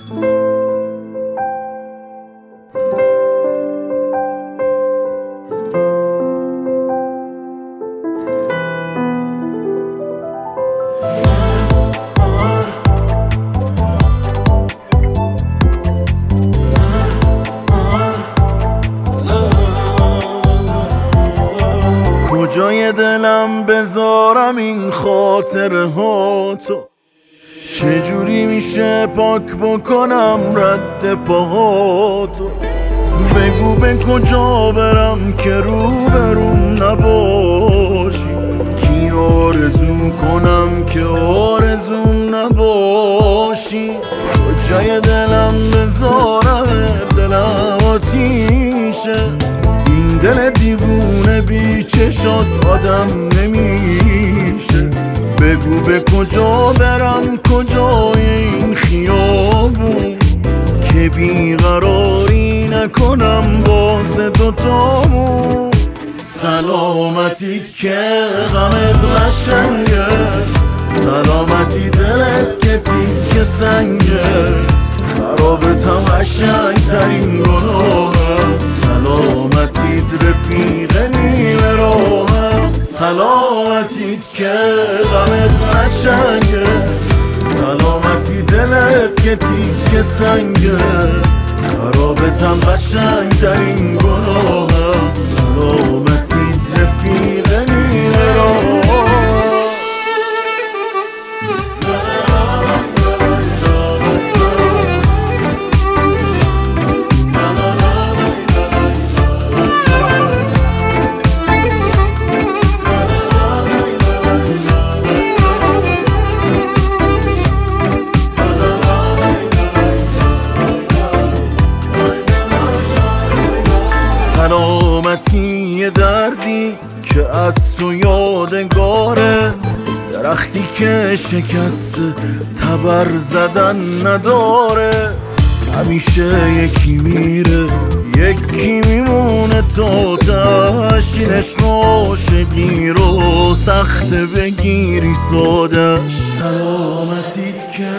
کجای دلم بذارم این خاطره ها تو؟ چجوری میشه پاک بکنم رد پاهاتو؟ بگو به کجا برم که روبروم نباشی؟ کی آرزو کنم که آرزوم نباشی؟ کجای دلم بذارم دلم آتیشه، این دل دیوونه بی چشات آدم نمیشه. بگو به کجا برم کجای این خیابون که بیقراری نکنم واسه دوتامون. سلامتیت که غمت قشنگه، سلامتی دلت که تیک سنگه، خرابتم قشنگترین گناهم. سلامتیت رفیق نیمه راهم، سلامتیت که غمت قشنگه، سلامتی دلت که تیک سنگه، خرابتم قشنگترین گناهم. سلامتیت رفیق نیمه راهم. سلامتی یه دردی که از تو یادگاره، درختی که شکسته تبر زدن نداره. همیشه یکی میره یکی میمونه تا تهش، این عشق عاشقی رو سخته بگیری سادش. سلامتیت که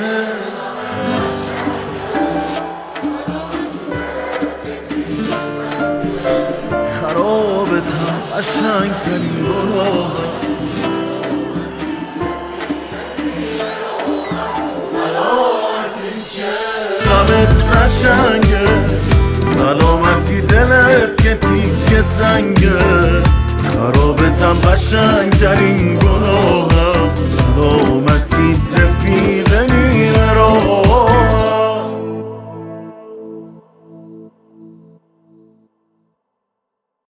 خرابتم قشنگترین گناهم. سلامتیت که غمت قشنگه، سلامتی دلت که تیک سنگه، خرابتم قشنگترین گناهم. سلامتیت رفیق